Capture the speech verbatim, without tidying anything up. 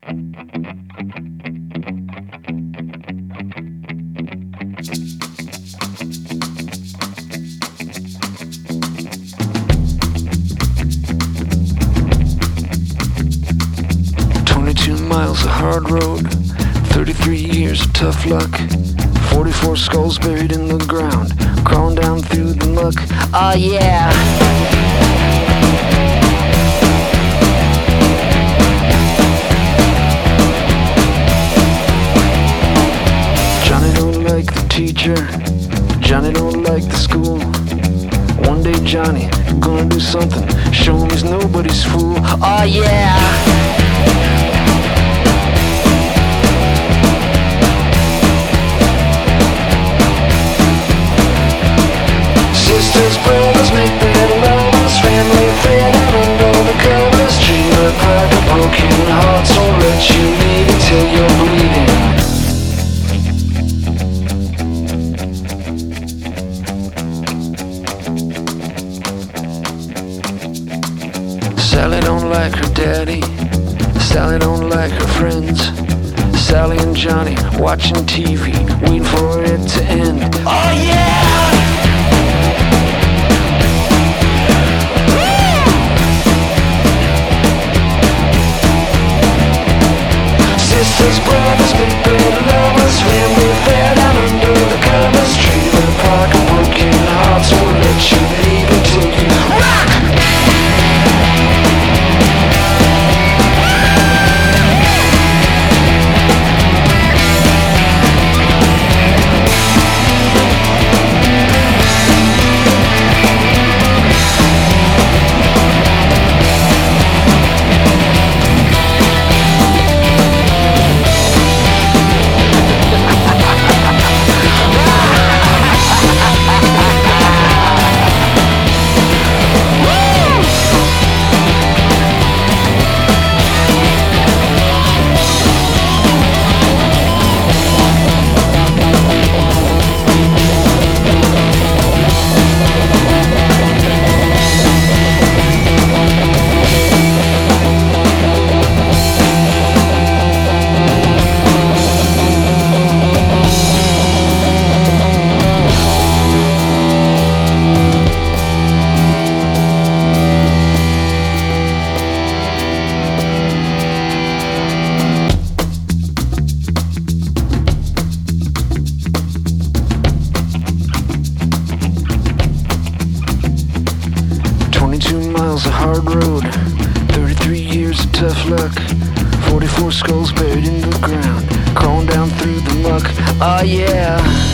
Twenty-two miles of hard road, thirty-three years of tough luck, forty-four skulls buried in the ground, crawling down through the muck. Oh yeah. Johnny don't like the teacher, Johnny don't like the school. One day Johnny gonna do something, show him he's nobody's fool. Oh yeah. Sisters, brothers, make better lovers, family fed out under the covers. Dream apart the broken hearts, won't let you leave until you're bleeding. Sally don't like her daddy, Sally don't like her friends. Sally and Johnny watching T V, waiting for it to end. Oh yeah! Sisters, brothers, big bad lovers, family fed out under the covers. Trailer park and broken hearts won't let you leave until you rock. Twenty-two miles of hard road, thirty-three years of tough luck, forty-four skulls buried in the ground, crawling down through the muck. Oh yeah.